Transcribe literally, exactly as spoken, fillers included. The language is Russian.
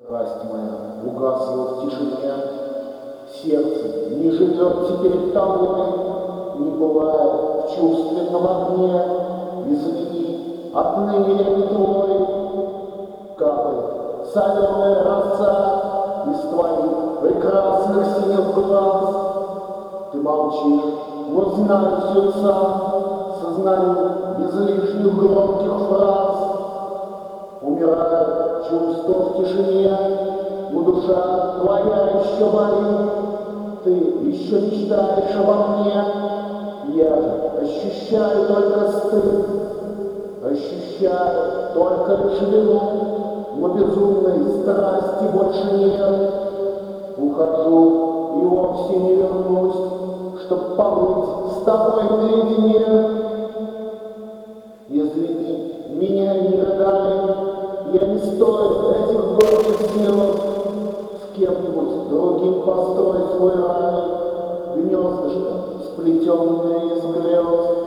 Страсть моя угасла в тишине, сердце не живет теперь тобой, не бывает в чувственном огне. Извини, отныне я не твой. Капает соленая роса из твоих прекрасных синих глаз. Ты молчишь, но знаю все сам, сознаю без лишних громких фраз. Умирает чувство в тишине, но душа твоя еще болит. Ты еще мечтаешь обо мне, я же ощущаю только стыд, ощущаю только лишь вину, но безумной страсти больше нет. Ухожу и вовсе не вернусь, чтоб побыть с тобой наедине. Извини, меня не рыдали, я не стою этих горьких слез. С кем-нибудь другим построй свой рай, гнездышко, сплетенное из грез.